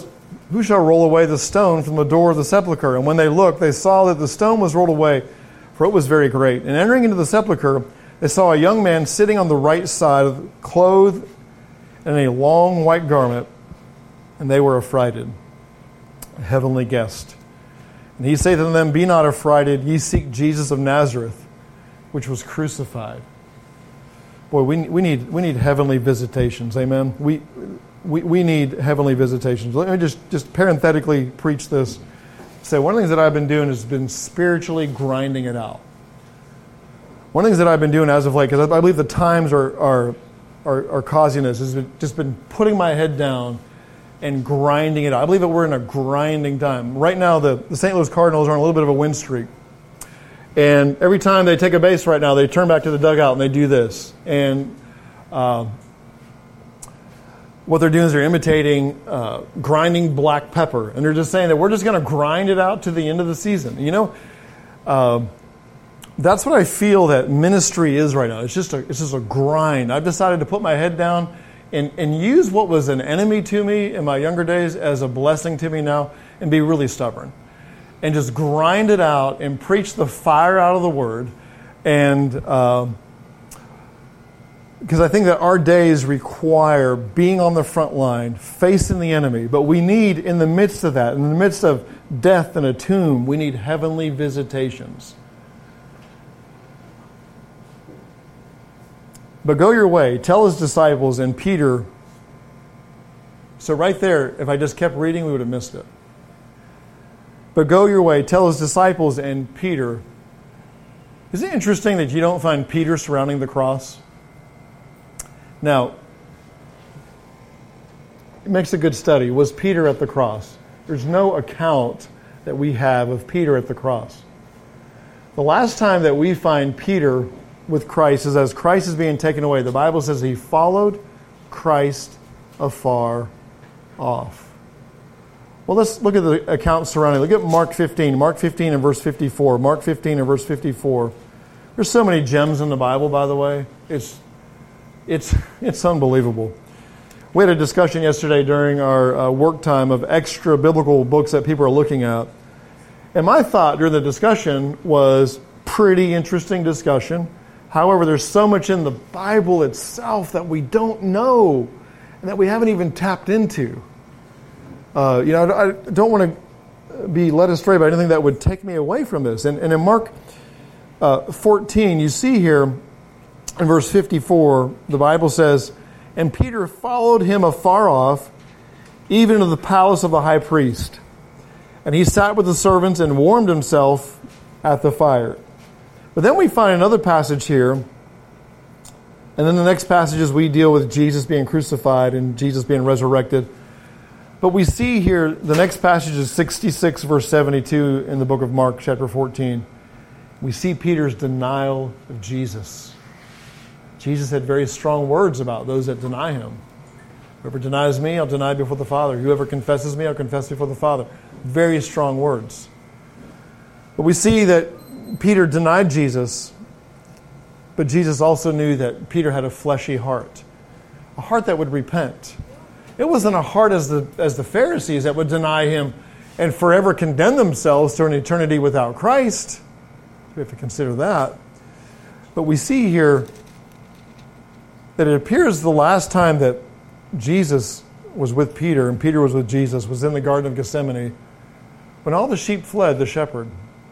who shall roll away the stone from the door of the sepulchre? And when they looked, they saw that the stone was rolled away, for it was very great. And entering into the sepulchre, they saw a young man sitting on the right side, clothed in a long white garment, and they were affrighted. A heavenly guest. And he saith unto them, Be not affrighted, ye seek Jesus of Nazareth, which was crucified. Boy, we we need we need heavenly visitations, amen. We we we need heavenly visitations. Let me just just parenthetically preach this. Say one of the things that I've been doing has been spiritually grinding it out. One of the things that I've been doing as of late, because I believe the times are are are, are causing this, has been, just been putting my head down and grinding it out. I believe that we're in a grinding time. Right now, the, the Saint Louis Cardinals are on a little bit of a win streak. And every time they take a base right now, they turn back to the dugout and they do this. And uh, what they're doing is they're imitating uh, grinding black pepper. And they're just saying that we're just going to grind it out to the end of the season. You know, uh, that's what I feel that ministry is right now. It's just a, it's just a grind. I've decided to put my head down and, and use what was an enemy to me in my younger days as a blessing to me now and be really stubborn. And just grind it out and preach the fire out of the Word. And because uh, I think that our days require being on the front line, facing the enemy. But we need, in the midst of that, in the midst of death in a tomb, we need heavenly visitations. But go your way, tell his disciples, and Peter. So right there, if I just kept reading, we would have missed it. But go your way, tell his disciples and Peter. Isn't it interesting that you don't find Peter surrounding the cross? Now, it makes a good study. Was Peter at the cross? There's no account that we have of Peter at the cross. The last time that we find Peter with Christ is as Christ is being taken away. The Bible says he followed Christ afar off. Well, let's look at the account surrounding. Look at Mark fifteen. Mark fifteen and verse fifty-four. Mark fifteen and verse fifty-four. There's so many gems in the Bible, by the way. It's it's it's unbelievable. We had a discussion yesterday during our uh, work time of extra biblical books that people are looking at. And my thought during the discussion was pretty interesting discussion. However, there's so much in the Bible itself that we don't know and that we haven't even tapped into. Uh, you know, I don't want to be led astray by anything that would take me away from this. And, and in Mark uh, fourteen, you see here in verse fifty-four, the Bible says, And Peter followed him afar off, even to the palace of the high priest. And he sat with the servants and warmed himself at the fire. But then we find another passage here. And then the next passages we deal with Jesus being crucified and Jesus being resurrected. But we see here, the next passage is sixty-six, verse seventy-two in the book of Mark, chapter fourteen. We see Peter's denial of Jesus. Jesus had very strong words about those that deny him. Whoever denies me, I'll deny before the Father. Whoever confesses me, I'll confess before the Father. Very strong words. But we see that Peter denied Jesus, but Jesus also knew that Peter had a fleshy heart, a heart that would repent. It wasn't a heart as the as the Pharisees that would deny him and forever condemn themselves to an eternity without Christ. We have to consider that. But we see here that it appears the last time that Jesus was with Peter and Peter was with Jesus was in the Garden of Gethsemane when all the sheep fled the shepherd.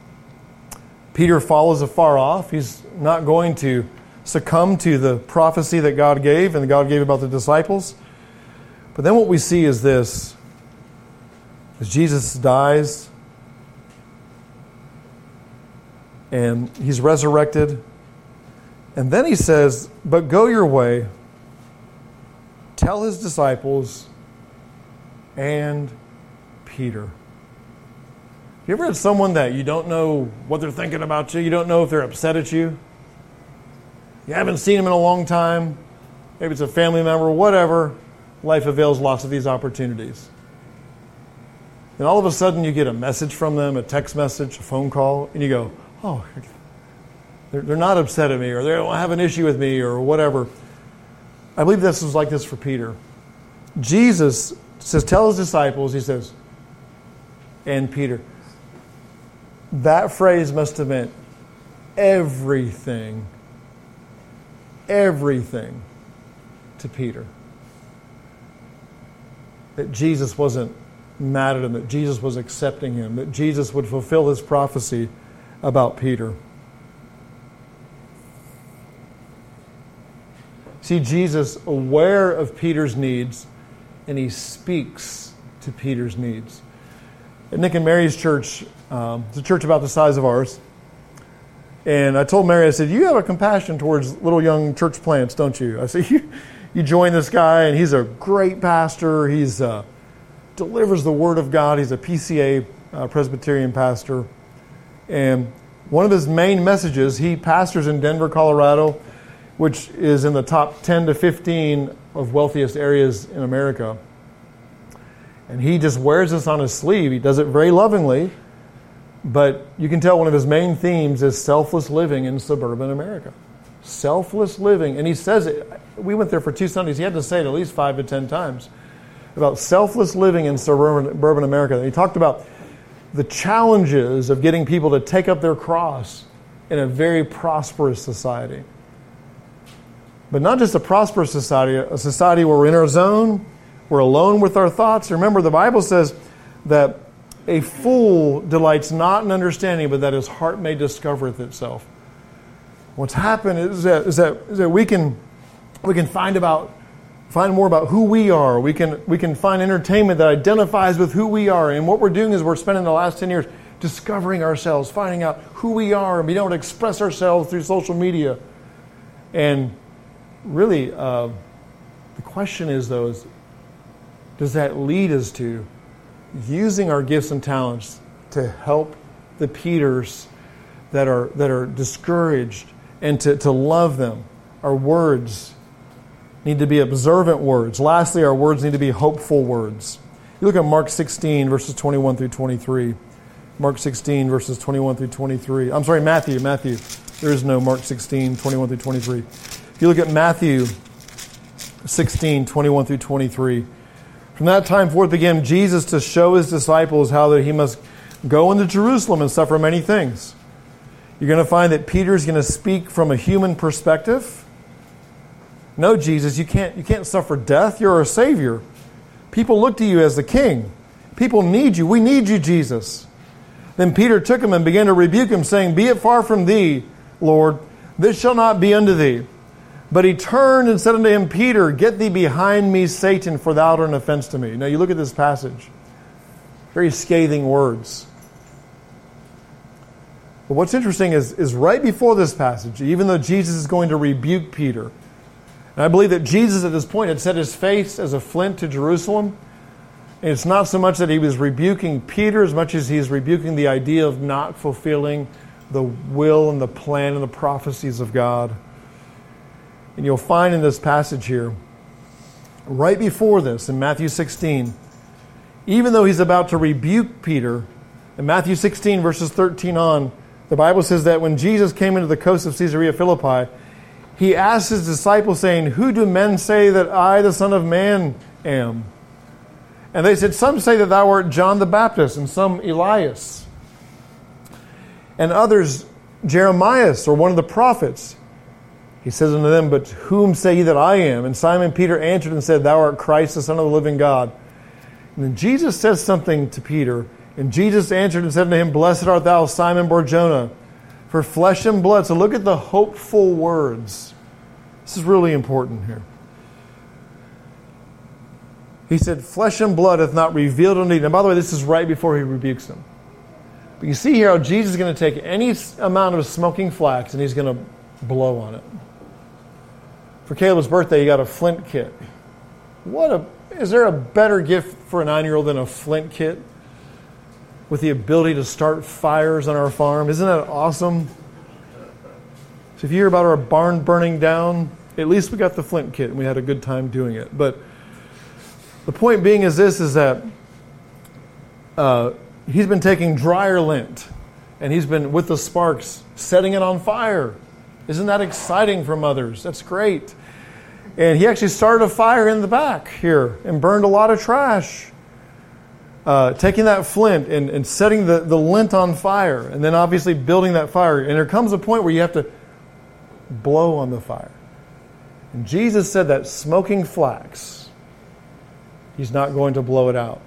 Peter follows afar off. He's not going to succumb to the prophecy that God gave and that God gave about the disciples. But then what we see is this. As Jesus dies and he's resurrected. And then he says, but go your way, tell his disciples and Peter. You ever had someone that you don't know what they're thinking about you? You don't know if they're upset at you? You haven't seen them in a long time. Maybe it's a family member, whatever. Life avails lots of these opportunities. And all of a sudden you get a message from them, a text message, a phone call, and you go, oh, they're, they're not upset at me, or they don't have an issue with me, or whatever. I believe this was like this for Peter. Jesus says, tell his disciples, he says, and Peter. That phrase must have meant everything, everything to Peter. That Jesus wasn't mad at him, that Jesus was accepting him, that Jesus would fulfill his prophecy about Peter. See Jesus aware of Peter's needs, and he speaks to Peter's needs. At Nick and Mary's church, um, it's a church about the size of ours, and I told Mary, I said, you have a compassion towards little young church plants, don't you? I said, you, you join this guy, and he's a great pastor. He's uh, delivers the Word of God. He's a P C A uh, Presbyterian pastor. And one of his main messages, he pastors in Denver, Colorado, which is in the top ten to fifteen of wealthiest areas in America. And he just wears this on his sleeve. He does it very lovingly. But you can tell one of his main themes is selfless living in suburban America. Selfless living. And he says it. We went there for two Sundays. He had to say it at least five to ten times about selfless living in suburban, suburban America. And he talked about the challenges of getting people to take up their cross in a very prosperous society. But not just a prosperous society, a society where we're in our zone, we're alone with our thoughts. Remember, the Bible says that a fool delights not in understanding, but that his heart may discovereth itself. What's happened is that, is that, is that we can we can find about find more about who we are. We can we can find entertainment that identifies with who we are. And what we're doing is we're spending the last ten years discovering ourselves, finding out who we are, and being able to express ourselves through social media. And really, uh, the question is, though, is, does that lead us to using our gifts and talents to help the Peters that are that are discouraged and to, to love them? Our words need to be observant words. Lastly, our words need to be hopeful words. You look at Mark sixteen, verses twenty-one through twenty-three. Mark sixteen, verses twenty-one through twenty-three. I'm sorry, Matthew, Matthew. There is no Mark sixteen, twenty-one through twenty-three. If you look at Matthew sixteen, twenty-one through twenty-three. From that time forth began Jesus to show his disciples how that he must go into Jerusalem and suffer many things. You're going to find that Peter's going to speak from a human perspective. No, Jesus, you can't, you can't suffer death. You're our Savior. People look to you as the King. People need you. We need you, Jesus. Then Peter took him and began to rebuke him, saying, Be it far from thee, Lord, this shall not be unto thee. But he turned and said unto him, Peter, get thee behind me, Satan, for thou art an offense to me. Now you look at this passage. Very scathing words. But what's interesting is, is right before this passage, even though Jesus is going to rebuke Peter, and I believe that Jesus at this point had set his face as a flint to Jerusalem. And it's not so much that he was rebuking Peter as much as he is rebuking the idea of not fulfilling the will and the plan and the prophecies of God. And you'll find in this passage here, right before this, in Matthew sixteen, even though he's about to rebuke Peter, in Matthew sixteen, verses thirteen on, the Bible says that when Jesus came into the coast of Caesarea Philippi, he asked his disciples, saying, Who do men say that I, the Son of Man, am? And they said, Some say that thou art John the Baptist, and some Elias, and others Jeremias, or one of the prophets. He says unto them, But whom say ye that I am? And Simon Peter answered and said, Thou art Christ, the Son of the living God. And then Jesus says something to Peter. And Jesus answered and said unto him, Blessed art thou, Simon Bar-Jonah, for flesh and blood. So look at the hopeful words. This is really important here. He said, Flesh and blood hath not revealed unto thee. And by the way, this is right before he rebukes them. But you see here how Jesus is going to take any amount of smoking flax and he's going to blow on it. For Caleb's birthday, he got a flint kit. What a is there a better gift for a nine-year-old than a flint kit with the ability to start fires on our farm? Isn't that awesome? So if you hear about our barn burning down, at least we got the flint kit and we had a good time doing it. But the point being is this, is that uh, he's been taking dryer lint and he's been, with the sparks, setting it on fire. Isn't that exciting for mothers? That's great. And he actually started a fire in the back here and burned a lot of trash. uh, taking that flint and, and setting the, the lint on fire, and then obviously building that fire. And there comes a point where you have to blow on the fire. And Jesus said that smoking flax, He's not going to blow it out.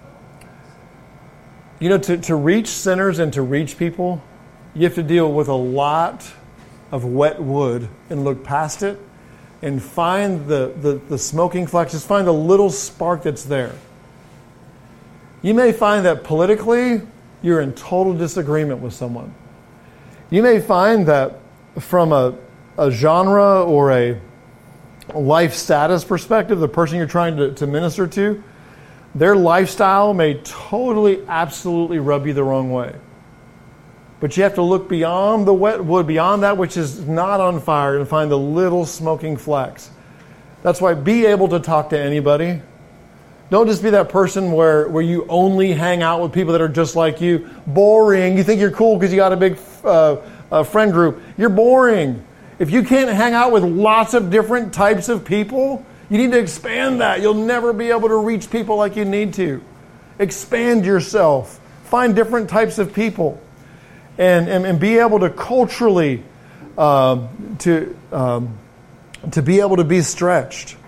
You know, to, to reach sinners and to reach people, you have to deal with a lot of wet wood and look past it and find the, the, the smoking flax. Just find the little spark that's there. You may find that politically you're in total disagreement with someone. You may find that from a, a genre or a life status perspective, the person you're trying to, to minister to, their lifestyle may totally, absolutely rub you the wrong way. But you have to look beyond the wet wood, beyond that which is not on fire, and find the little smoking flax. That's why be able to talk to anybody. Don't just be that person where, where you only hang out with people that are just like you. Boring. You think you're cool because you got a big uh, uh, friend group. You're boring. If you can't hang out with lots of different types of people, you need to expand that. You'll never be able to reach people like you need to. Expand yourself. Find different types of people. And, and, and be able to culturally, uh, to, um, to be able to be stretched.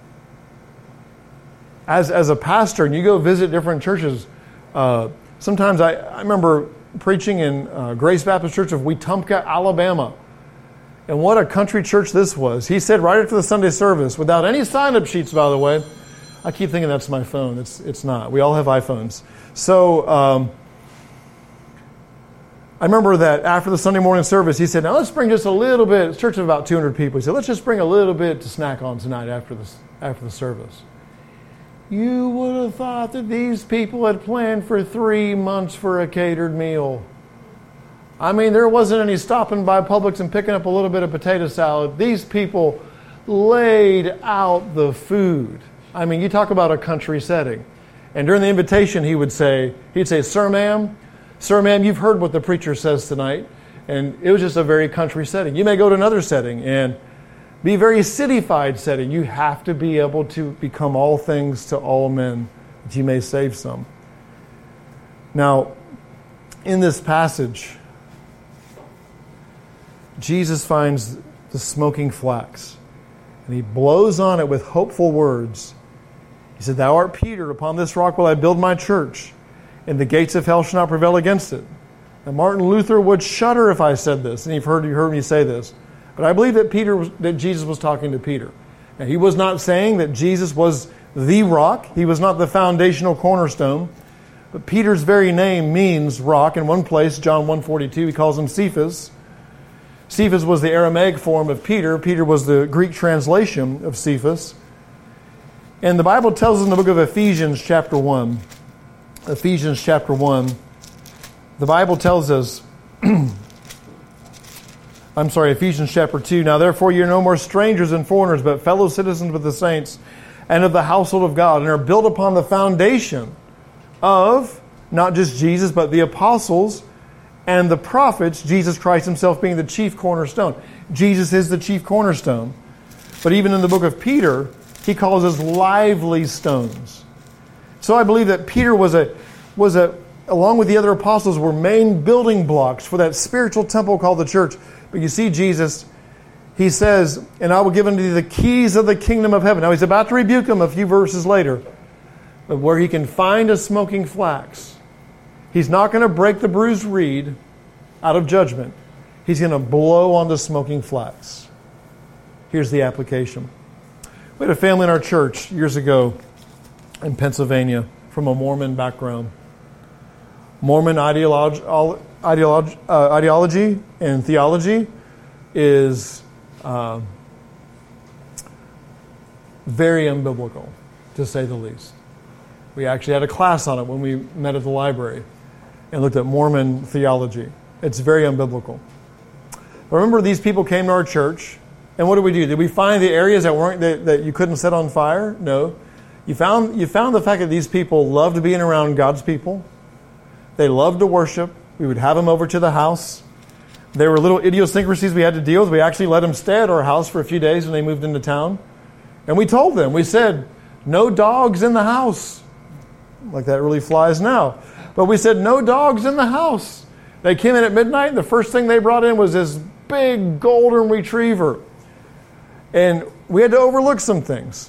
As, as a pastor, and you go visit different churches, uh, sometimes I, I remember preaching in uh, Grace Baptist Church of Wetumpka, Alabama. And what a country church this was. He said right after the Sunday service, without any sign-up sheets, by the way. I keep thinking that's my phone. It's it's not. We all have iPhones. So um, I remember that after the Sunday morning service, he said, now let's bring just a little bit. It's a church of about two hundred people. He said, let's just bring a little bit to snack on tonight after the, after the service. You would have thought that these people had planned for three months for a catered meal. I mean, there wasn't any stopping by Publix and picking up a little bit of potato salad. These people laid out the food. I mean, you talk about a country setting. And during the invitation, he would say, he'd say, Sir, ma'am, Sir, ma'am, you've heard what the preacher says tonight. And it was just a very country setting. You may go to another setting and be a very cityfied setting. You have to be able to become all things to all men, that you may save some. Now, in this passage, Jesus finds the smoking flax, and he blows on it with hopeful words. He said, Thou art Peter, upon this rock will I build my church, and the gates of hell shall not prevail against it. Now Martin Luther would shudder if I said this, and you've heard, you heard me say this. But I believe that Peter was, that Jesus was talking to Peter. Now, he was not saying that Jesus was the rock. He was not the foundational cornerstone. But Peter's very name means rock. In one place, John one forty-two, he calls him Cephas. Cephas was the Aramaic form of Peter. Peter was the Greek translation of Cephas. And the Bible tells us in the book of Ephesians chapter one, Ephesians chapter one, the Bible tells us, I'm sorry, Ephesians chapter two, Now therefore you are no more strangers and foreigners, but fellow citizens with the saints and of the household of God, and are built upon the foundation of not just Jesus, but the apostles and the prophets, Jesus Christ himself being the chief cornerstone. Jesus is the chief cornerstone. But even in the book of Peter, he calls us lively stones. So I believe that Peter was a, was a, along with the other apostles, were main building blocks for that spiritual temple called the church. But you see Jesus, he says, and I will give unto thee the keys of the kingdom of heaven. Now he's about to rebuke him a few verses later, but where he can find a smoking flax. He's not going to break the bruised reed out of judgment. He's going to blow on the smoking flax. Here's the application. We had a family in our church years ago in Pennsylvania from a Mormon background. Mormon ideology, ideology, uh, ideology and theology is uh, very unbiblical, to say the least. We actually had a class on it when we met at the library and looked at Mormon theology. It's very unbiblical. But remember, these people came to our church, and what did we do? Did we find the areas that weren't that, that you couldn't set on fire? No. You found you found the fact that these people loved being around God's people. They loved to worship. We would have them over to the house. There were little idiosyncrasies we had to deal with. We actually let them stay at our house for a few days when they moved into town. And we told them, we said, no dogs in the house. like that really flies now. But we said, no dogs in the house. They came in at midnight, and the first thing they brought in was this big golden retriever. And we had to overlook some things.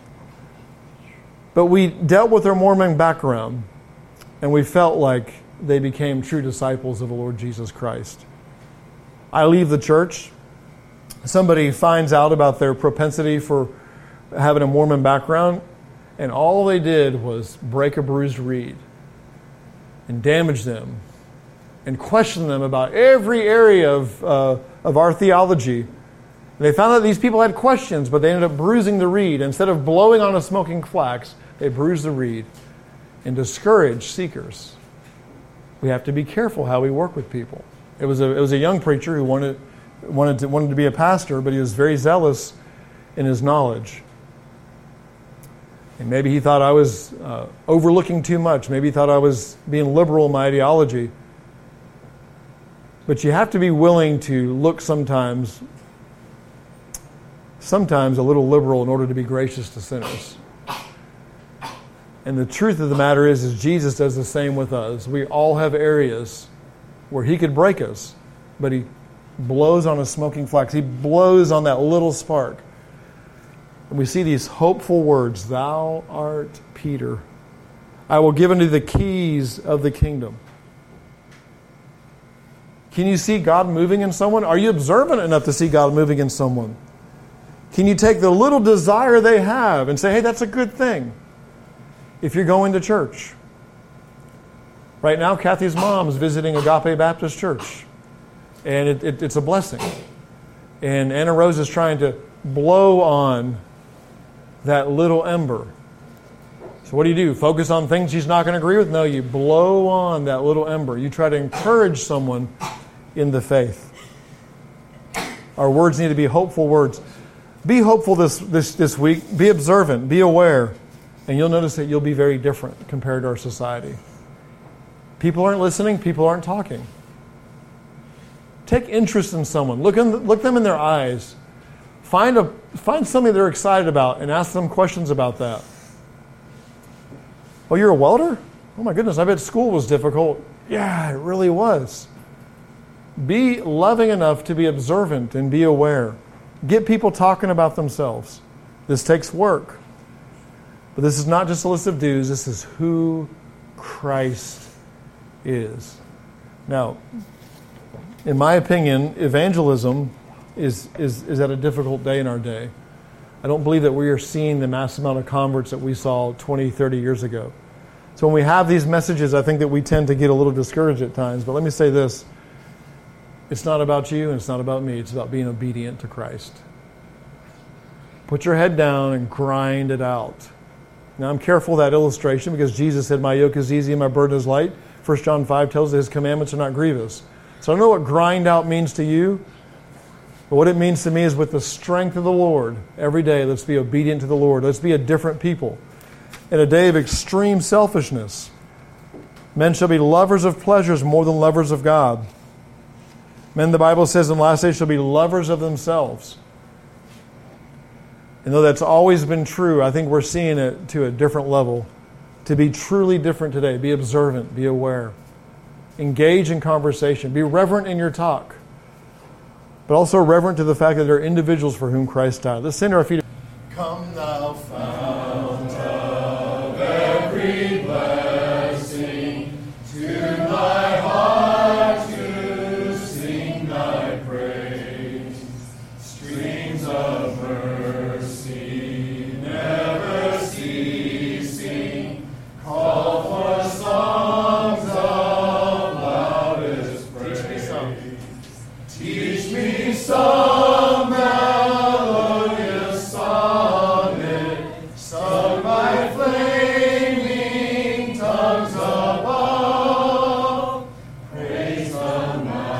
But we dealt with their Mormon background, and we felt like they became true disciples of the Lord Jesus Christ. I leave the church. Somebody finds out about their propensity for having a Mormon background, and all they did was break a bruised reed and damage them and question them about every area of, uh, of our theology. And they found that these people had questions, but they ended up bruising the reed. Instead of blowing on a smoking flax, they bruised the reed and discouraged seekers. We have to be careful how we work with people. It was a, it was a young preacher who wanted, wanted, to, wanted to be a pastor, but he was very zealous in his knowledge. And maybe he thought I was uh, overlooking too much. Maybe he thought I was being liberal in my ideology. But you have to be willing to look sometimes, sometimes a little liberal in order to be gracious to sinners. And the truth of the matter is, is Jesus does the same with us. We all have areas where he could break us, but he blows on a smoking flax. He blows on that little spark. And we see these hopeful words, thou art Peter. I will give unto the keys of the kingdom. Can you see God moving in someone? Are you observant enough to see God moving in someone? Can you take the little desire they have and say, hey, that's a good thing if you're going to church? Right now, Kathy's mom is visiting Agape Baptist Church, and it, it, it's a blessing. And Anna Rose is trying to blow on that little ember. So what do you do? Focus on things she's not going to agree with? No, you blow on that little ember. You try to encourage someone in the faith. Our words need to be hopeful words. Be hopeful this, this, this week. Be observant. Be aware. And you'll notice that you'll be very different compared to our society. People aren't listening. People aren't talking. Take interest in someone. Look, in, look them in their eyes. Find a find something they're excited about and ask them questions about that. Oh, you're a welder? Oh my goodness, I bet school was difficult. Yeah, it really was. Be loving enough to be observant and be aware. Get people talking about themselves. This takes work. But this is not just a list of dues. This is who Christ is. Now, in my opinion, evangelism is, is, is at a difficult day in our day. I don't believe that we are seeing the mass amount of converts that we saw twenty, thirty years ago. So when we have these messages, I think that we tend to get a little discouraged at times. But let me say this. It's not about you and it's not about me. It's about being obedient to Christ. Put your head down and grind it out. Now I'm careful of that illustration because Jesus said, my yoke is easy and my burden is light. First John five tells us his commandments are not grievous. So I don't know what grind out means to you. But what it means to me is with the strength of the Lord, every day, let's be obedient to the Lord. Let's be a different people. In a day of extreme selfishness, men shall be lovers of pleasures more than lovers of God. Men, the Bible says, in the last days shall be lovers of themselves. And though that's always been true, I think we're seeing it to a different level. To be truly different today, be observant, be aware. Engage in conversation. Be reverent in your talk. But also reverent to the fact that there are individuals for whom Christ died. Let's stand to our feet. Come thou fount of every blessing, to thy heart to sing thy praise. Streams of mercy never ceasing, call for songs of loudest praise. Teach me some. Teach me some melodious sonnet, sung by flaming tongues above. Praise the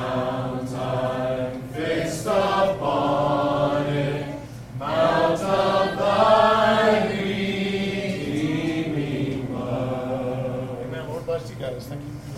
mountain fixed upon it, mount of thy redeeming love. Amen. Lord bless you guys. Thank you.